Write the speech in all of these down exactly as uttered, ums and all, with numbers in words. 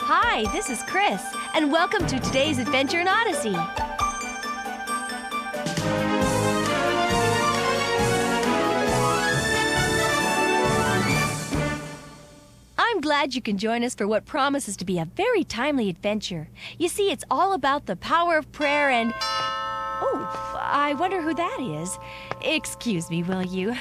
Hi, this is Chris, and welcome to today's adventure in Odyssey. I'm glad you can join us for what promises to be a very timely adventure. You see, it's all about the power of prayer and... Oh, I wonder who that is. Excuse me, will you?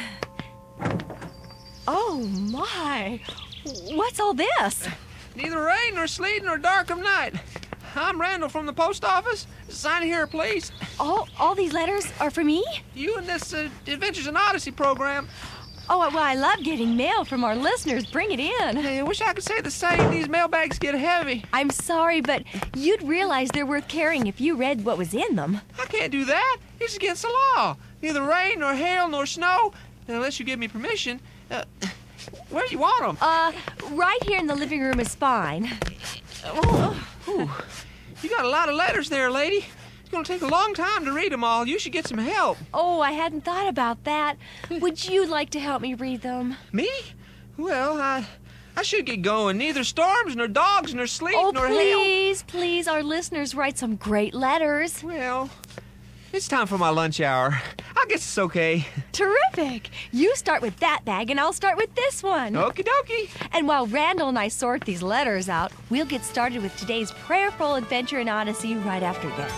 Oh, my. What's all this? Neither rain nor sleet nor dark of night. I'm Randall from the post office. Sign here, please. All, all these letters are for me? You and this uh, Adventures in Odyssey program. Oh, well, I love getting mail from our listeners. Bring it in. Hey, I wish I could say the same. These mailbags get heavy. I'm sorry, but you'd realize they're worth carrying if you read what was in them. I can't do that. It's against the law. Neither rain nor hail nor snow, unless you give me permission. Uh, where do you want them? Uh, right here in the living room is fine. Oh, ooh. You got a lot of letters there, lady. It's going to take a long time to read them all. You should get some help. Oh, I hadn't thought about that. Would you like to help me read them? Me? Well, I I should get going. Neither storms, nor dogs, nor sleet, oh, nor please, hail. please, please. Our listeners write some great letters. Well, it's time for my lunch hour. I guess it's okay. Terrific. You start with that bag, and I'll start with this one. Okie dokie. And while Randall and I sort these letters out, we'll get started with today's prayerful adventure in Odyssey right after this.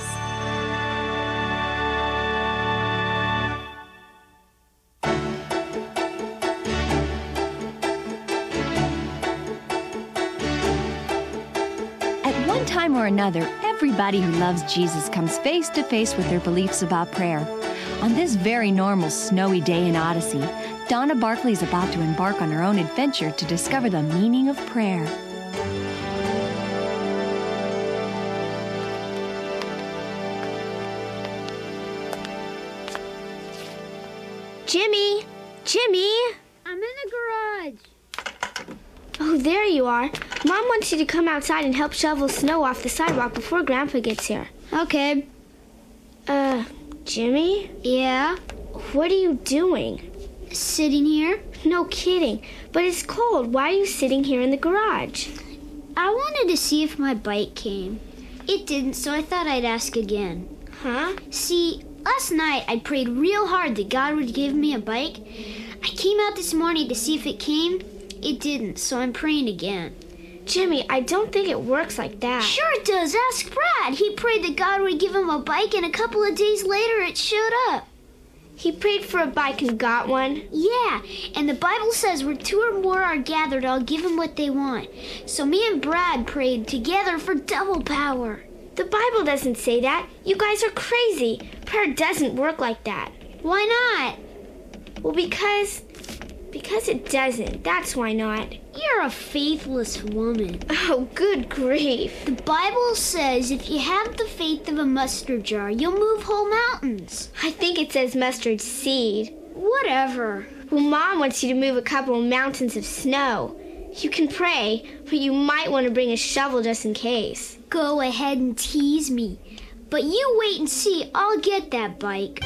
At one time or another, everybody who loves Jesus comes face to face with their beliefs about prayer. On this very normal snowy day in Odyssey, Donna Barkley is about to embark on her own adventure to discover the meaning of prayer. Jimmy! Jimmy! I'm in the garage. Oh, there you are. Mom wants you to come outside and help shovel snow off the sidewalk before Grandpa gets here. Okay. Uh, Jimmy? Yeah? What are you doing? Sitting here? No kidding. But it's cold. Why are you sitting here in the garage? I wanted to see if my bike came. It didn't, so I thought I'd ask again. Huh? See, last night I prayed real hard that God would give me a bike. I came out this morning to see if it came. It didn't, so I'm praying again. Jimmy, I don't think it works like that. Sure it does. Ask Brad. He prayed that God would give him a bike, and a couple of days later it showed up. He prayed for a bike and got one? Yeah, and the Bible says where two or more are gathered, I'll give them what they want. So me and Brad prayed together for double power. The Bible doesn't say that. You guys are crazy. Prayer doesn't work like that. Why not? Well, because... Because it doesn't. That's why not. You're a faithless woman. Oh, good grief. The Bible says if you have the faith of a mustard jar, you'll move whole mountains. I think it says mustard seed. Whatever. Well, Mom wants you to move a couple of mountains of snow. You can pray, but you might want to bring a shovel just in case. Go ahead and tease me. But you wait and see. I'll get that bike.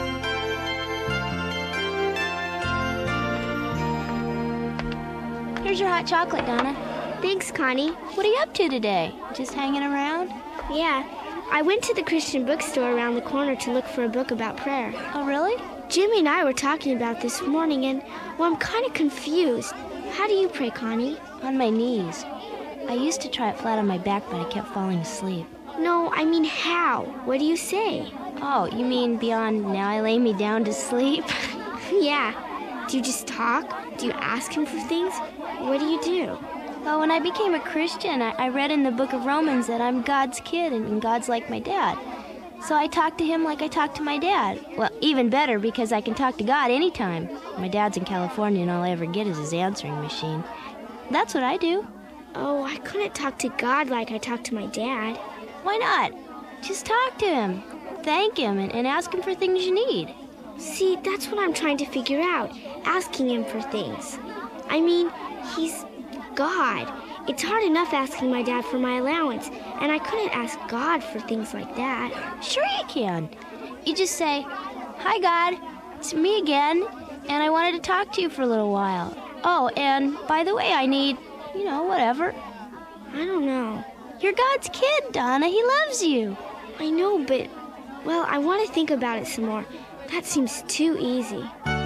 Here's your hot chocolate, Donna. Thanks, Connie. What are you up to today? Just hanging around? Yeah. I went to the Christian bookstore around the corner to look for a book about prayer. Oh, really? Jimmy and I were talking about this morning, and, well, I'm kind of confused. How do you pray, Connie? On my knees. I used to try it flat on my back, but I kept falling asleep. No, I mean how? What do you say? Oh, you mean beyond now I lay me down to sleep? Yeah. Do you just talk? Do you ask him for things? What do you do? Well, when I became a Christian, I, I read in the book of Romans that I'm God's kid and, and God's like my dad. So I talk to him like I talk to my dad. Well, even better because I can talk to God anytime. My dad's in California and all I ever get is his answering machine. That's what I do. Oh, I couldn't talk to God like I talk to my dad. Why not? Just talk to him. Thank him and, and ask him for things you need. See, that's what I'm trying to figure out. Asking him for things. I mean, he's God. It's hard enough asking my dad for my allowance, and I couldn't ask God for things like that. Sure you can. You just say, "Hi, God. It's me again, and I wanted to talk to you for a little while. Oh, and by the way, I need, you know, whatever." I don't know. You're God's kid, Donna. He loves you. I know, but, well, I want to think about it some more. That seems too easy.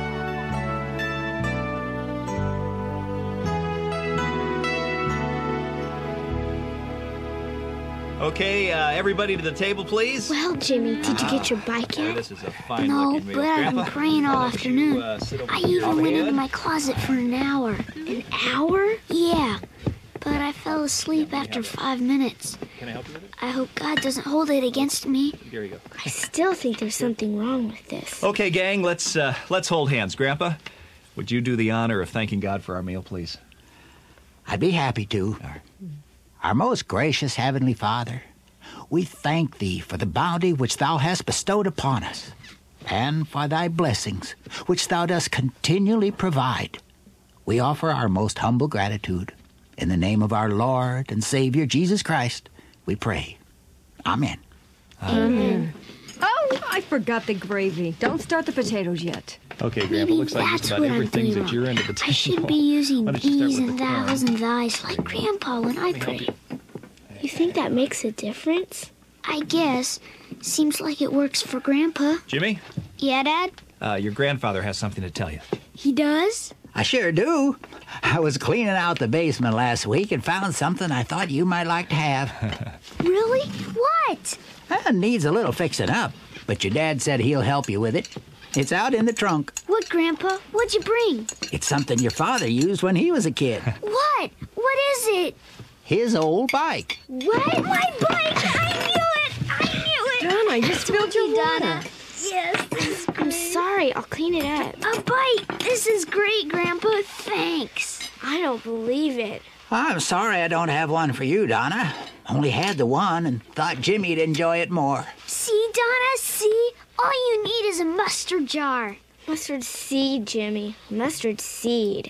Okay, uh, everybody to the table, please. Well, Jimmy, did you get your bike Oh, yet? this is a fine No, looking meal. but I've been Grandpa, praying all why don't afternoon. You, uh, sit over I here. even went into Overhead. my closet for an hour. An hour? Yeah, but I fell asleep after five minutes. Can I help you with it? I hope God doesn't hold it against me. Here you go. I still think there's something wrong with this. Okay, gang, let's uh, let's hold hands. Grandpa, would you do the honor of thanking God for our meal, please? I'd be happy to. Our most gracious Heavenly Father, we thank Thee for the bounty which Thou hast bestowed upon us, and for Thy blessings which Thou dost continually provide. We offer our most humble gratitude. In the name of our Lord and Savior, Jesus Christ, we pray. Amen. Amen. Oh, I forgot the gravy. Don't start the potatoes yet. Okay, Grandpa, Maybe looks like just that's about what I'm everything's doing at your end of the wrong. table. I should be using Why don't you start these with and the thous corn? and thys like Grandpa when I pray. You think that makes a difference? I guess. Seems like it works for Grandpa. Jimmy, Yeah, Dad? uh, your grandfather has something to tell you. He does? I sure do. I was cleaning out the basement last week and found something I thought you might like to have. Really? What? Well, needs a little fixing up, but your dad said he'll help you with it. It's out in the trunk. What, Grandpa? What'd you bring? It's something your father used when he was a kid. What? What is it? His old bike. What? My bike! I knew it! I knew it! Donna, you spilled your water. Donna. Yes, this is I'm sorry, I'll clean it up. a bike. This is great, Grandpa. Thanks. I don't believe it. I'm sorry I don't have one for you, Donna. Only had the one and thought Jimmy'd enjoy it more. See, Donna, see? All you need is a mustard jar. Mustard seed, Jimmy. Mustard seed.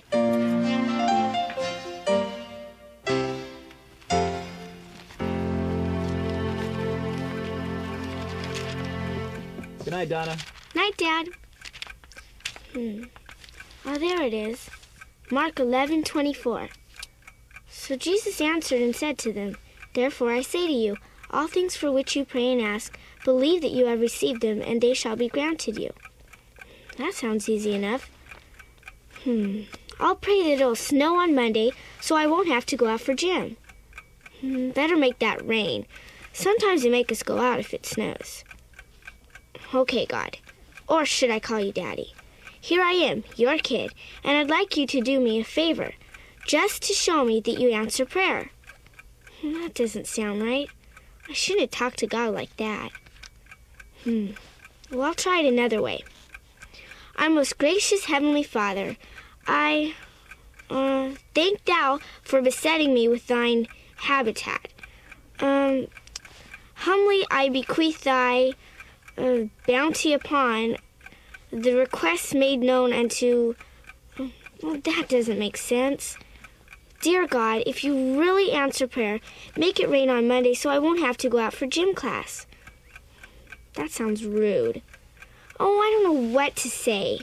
Good night, Donna. Night, Dad. Hmm. Oh, there it is. Mark eleven twenty-four. So Jesus answered and said to them, Therefore I say to you, all things for which you pray and ask, believe that you have received them, and they shall be granted you. That sounds easy enough. Hmm. I'll pray that it'll snow on Monday, so I won't have to go out for gym. Hmm. Better make that rain. Sometimes they make us go out if it snows. Okay, God. Or should I call you Daddy? Here I am, your kid, and I'd like you to do me a favor, just to show me that you answer prayer. That doesn't sound right. I shouldn't talk to God like that. Hmm. Well, I'll try it another way. Our most gracious Heavenly Father, I uh, thank Thou for besetting me with Thine habitat. Um, humbly I bequeath Thy uh, bounty upon the requests made known unto... Well, that doesn't make sense. Dear God, if you really answer prayer, make it rain on Monday so I won't have to go out for gym class. That sounds rude. Oh, I don't know what to say.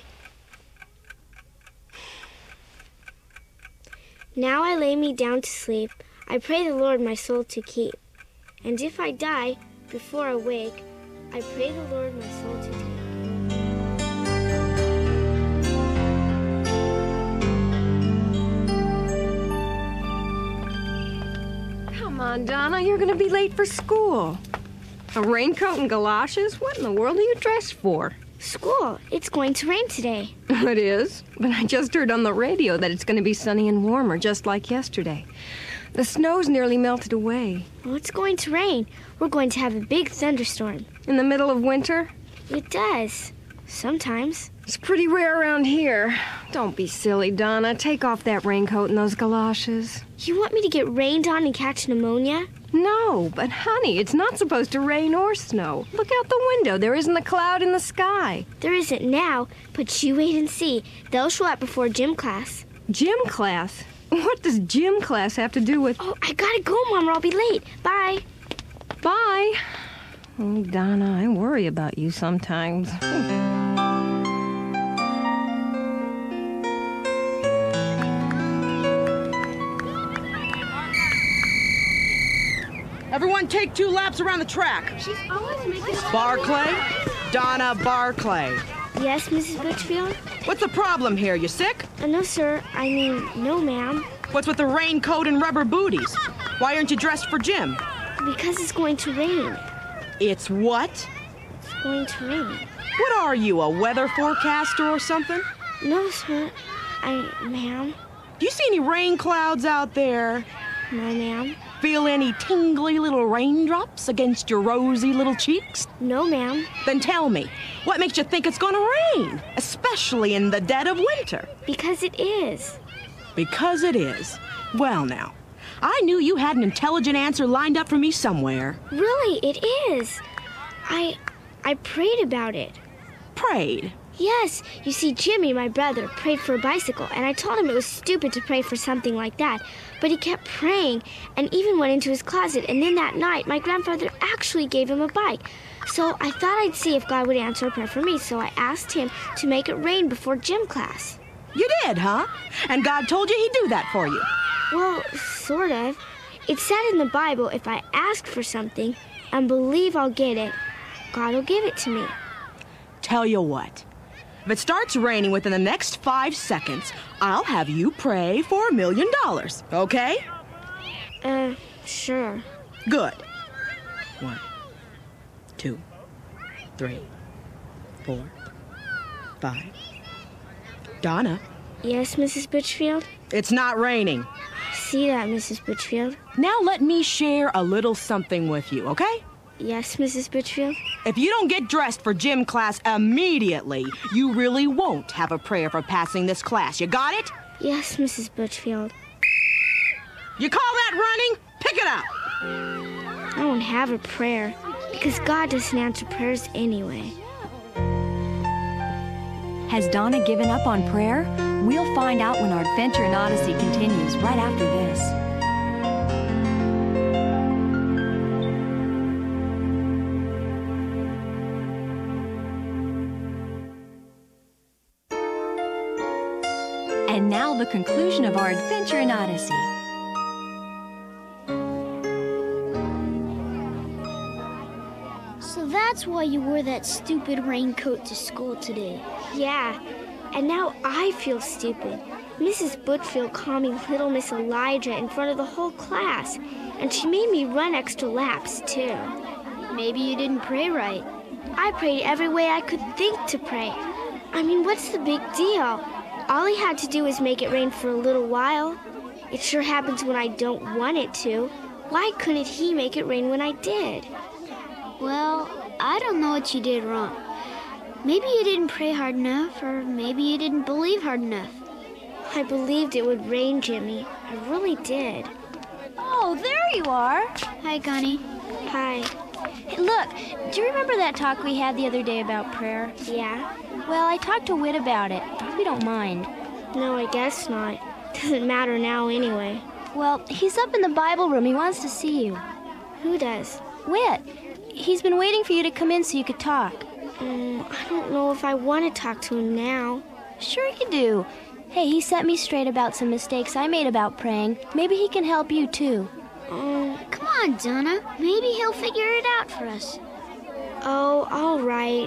Now I lay me down to sleep. I pray the Lord my soul to keep. And if I die before I wake, I pray the Lord my soul to take. Come on, Donna, you're going to be late for school. A raincoat and galoshes? What in the world are you dressed for? School. It's going to rain today. It is, but I just heard on the radio that it's going to be sunny and warmer, just like yesterday. The snow's nearly melted away. Well, it's going to rain. We're going to have a big thunderstorm. In the middle of winter? It does. Sometimes. It's pretty rare around here. Don't be silly, Donna. Take off that raincoat and those galoshes. You want me to get rained on and catch pneumonia? No, but honey, it's not supposed to rain or snow. Look out the window. There isn't a cloud in the sky. There isn't now, but you wait and see. They'll show up before gym class. Gym class? What does gym class have to do with... Oh, I gotta go, Mom, or I'll be late. Bye. Bye. Oh, Donna, I worry about you sometimes. Everyone take two laps around the track. She's always making... Barclay? Donna Barclay. Yes, Missus Bitchfield? What's the problem here? You sick? Uh, no, sir. I mean, no, ma'am. What's with the raincoat and rubber booties? Why aren't you dressed for gym? Because it's going to rain. It's what? It's going to rain. What are you, a weather forecaster or something? No, sir. I... ma'am? Do you see any rain clouds out there? No, ma'am. Feel any tingly little raindrops against your rosy little cheeks? No, ma'am. Then tell me, what makes you think it's going to rain, especially in the dead of winter? Because it is. Because it is. Well, now, I knew you had an intelligent answer lined up for me somewhere. Really, it is. I... I prayed about it. Prayed? Yes. You see, Jimmy, my brother, prayed for a bicycle, and I told him it was stupid to pray for something like that. But he kept praying, and even went into his closet, and then that night, my grandfather actually gave him a bike. So I thought I'd see if God would answer a prayer for me, so I asked him to make it rain before gym class. You did, huh? And God told you he'd do that for you? Well, sort of. It said in the Bible, if I ask for something and believe I'll get it, God will give it to me. Tell you what. If it starts raining within the next five seconds, I'll have you pray for a million dollars, okay? Uh, sure. Good. One, two, three, four, five. Donna? Yes, Missus Bitchfield? It's not raining. I see that, Missus Bitchfield. Now let me share a little something with you, okay? Yes, Missus Bitchfield? If you don't get dressed for gym class immediately, you really won't have a prayer for passing this class. You got it? Yes, Missus Bitchfield. You call that running? Pick it up! I won't have a prayer, because God doesn't answer prayers anyway. Has Donna given up on prayer? We'll find out when our adventure in Odyssey continues right after this. And now the conclusion of our adventure in Odyssey. So that's why you wore that stupid raincoat to school today. Yeah, and now I feel stupid. Missus Bitchfield called me Little Miss Elijah in front of the whole class, and she made me run extra laps, too. Maybe you didn't pray right. I prayed every way I could think to pray. I mean, what's the big deal? All he had to do was make it rain for a little while. It sure happens when I don't want it to. Why couldn't he make it rain when I did? Well, I don't know what you did wrong. Maybe you didn't pray hard enough, or maybe you didn't believe hard enough. I believed it would rain, Jimmy. I really did. Oh, there you are. Hi, Connie. Hi. Hey, look, do you remember that talk we had the other day about prayer? Yeah? Well, I talked to Whit about it. We don't mind. No, I guess not. Doesn't matter now anyway. Well, he's up in the Bible room. He wants to see you. Who does? Whit. He's been waiting for you to come in so you could talk. Um, I don't know if I want to talk to him now. Sure you do. Hey, he set me straight about some mistakes I made about praying. Maybe he can help you, too. Um, Come on, Donna. Maybe he'll figure it out for us. Oh, all right.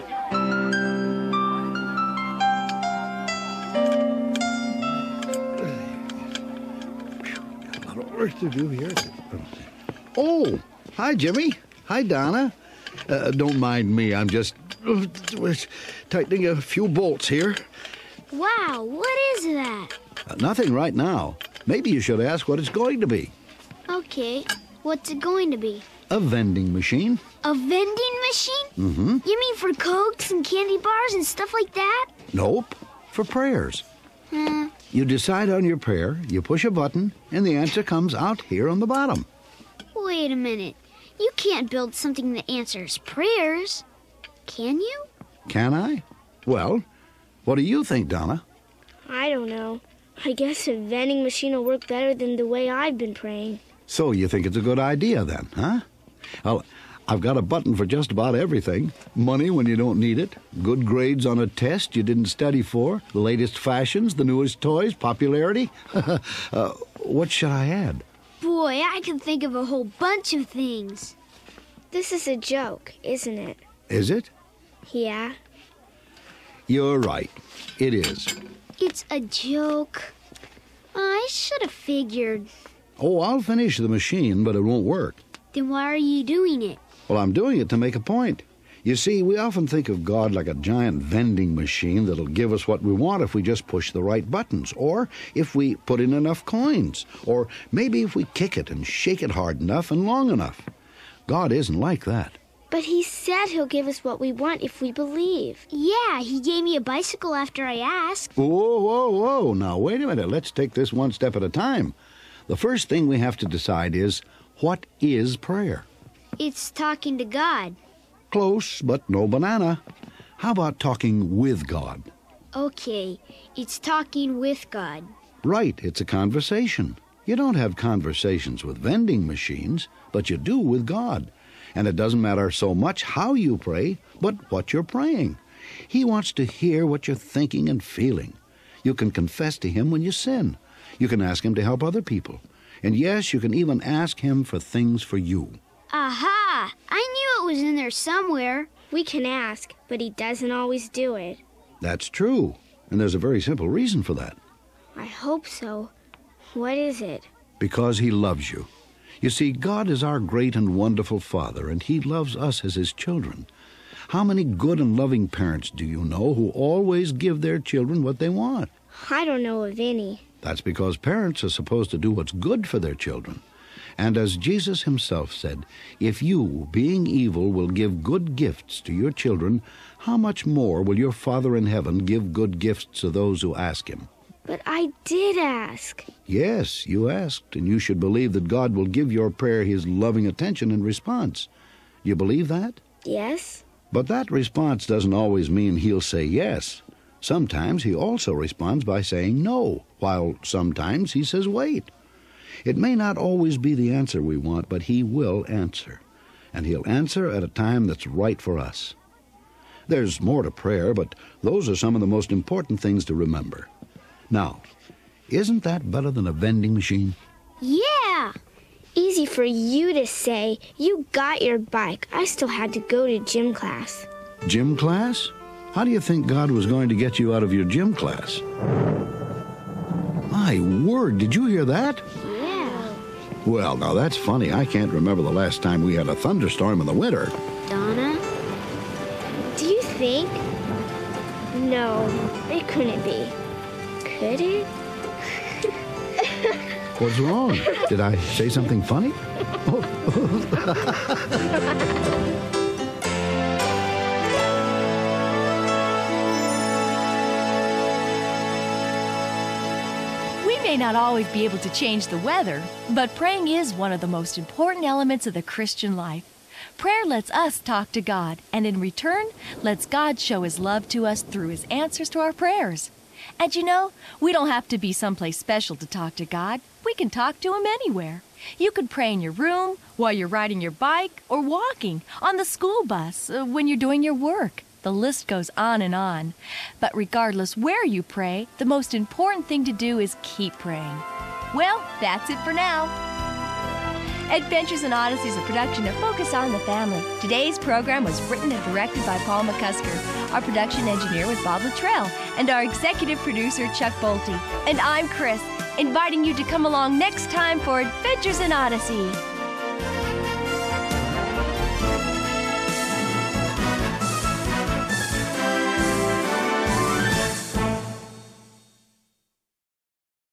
A lot of work to do here. Oh, hi, Jimmy. Hi, Donna. Uh, don't mind me. I'm just uh, tightening a few bolts here. Wow, what is that? Uh, nothing right now. Maybe you should ask what it's going to be. Okay, what's it going to be? A vending machine. A vending machine? Mm-hmm. You mean for Cokes and candy bars and stuff like that? Nope. For prayers. Hmm. You decide on your prayer, you push a button, and the answer comes out here on the bottom. Wait a minute. You can't build something that answers prayers. Can you? Can I? Well, what do you think, Donna? I don't know. I guess a vending machine will work better than the way I've been praying. So you think it's a good idea then, huh? Well, I've got a button for just about everything. Money when you don't need it. Good grades on a test you didn't study for. The latest fashions, the newest toys, popularity. uh, what should I add? Boy, Boy, I can think of a whole bunch of things. This is a joke, isn't it? Is it? Yeah. You're right. It is. It's a joke. I should have figured. Oh, I'll finish the machine, but it won't work. Then why are you doing it? Well, I'm doing it to make a point. You see, we often think of God like a giant vending machine that'll give us what we want if we just push the right buttons, or if we put in enough coins, or maybe if we kick it and shake it hard enough and long enough. God isn't like that. But he said he'll give us what we want if we believe. Yeah, he gave me a bicycle after I asked. Whoa, whoa, whoa. Now, wait a minute. Let's take this one step at a time. The first thing we have to decide is, what is prayer? It's talking to God. Close, but no banana. How about talking with God? Okay, it's talking with God. Right, it's a conversation. You don't have conversations with vending machines, but you do with God. And it doesn't matter so much how you pray, but what you're praying. He wants to hear what you're thinking and feeling. You can confess to him when you sin. You can ask him to help other people. And yes, you can even ask him for things for you. Aha! I knew it was in there somewhere. We can ask, but he doesn't always do it. That's true. And there's a very simple reason for that. I hope so. What is it? Because he loves you. You see, God is our great and wonderful Father, and he loves us as his children. How many good and loving parents do you know who always give their children what they want? I don't know of any. That's because parents are supposed to do what's good for their children. And as Jesus himself said, if you, being evil, will give good gifts to your children, how much more will your Father in heaven give good gifts to those who ask him? But I did ask. Yes, you asked, and you should believe that God will give your prayer his loving attention and response. You believe that? Yes. But that response doesn't always mean he'll say yes. Sometimes he also responds by saying no, while sometimes he says wait. It may not always be the answer we want, but he will answer. And he'll answer at a time that's right for us. There's more to prayer, but those are some of the most important things to remember. Now, isn't that better than a vending machine? Yeah! Easy for you to say. You got your bike. I still had to go to gym class. Gym class? How do you think God was going to get you out of your gym class? My word, did you hear that? Yeah. Well, now that's funny. I can't remember the last time we had a thunderstorm in the winter. Donna? Do you think? No, it couldn't be. Could it? What's wrong? Did I say something funny? Oh. We may not always be able to change the weather, but praying is one of the most important elements of the Christian life. Prayer lets us talk to God, and in return, lets God show his love to us through his answers to our prayers. And you know, we don't have to be someplace special to talk to God. We can talk to him anywhere. You could pray in your room, while you're riding your bike, or walking, on the school bus, uh, when you're doing your work. The list goes on and on. But regardless where you pray, the most important thing to do is keep praying. Well, that's it for now. Adventures in Odyssey is a production of Focus on the Family. Today's program was written and directed by Paul McCusker. Our production engineer was Bob Luttrell, and our executive producer, Chuck Bolte. And I'm Chris, inviting you to come along next time for Adventures in Odyssey.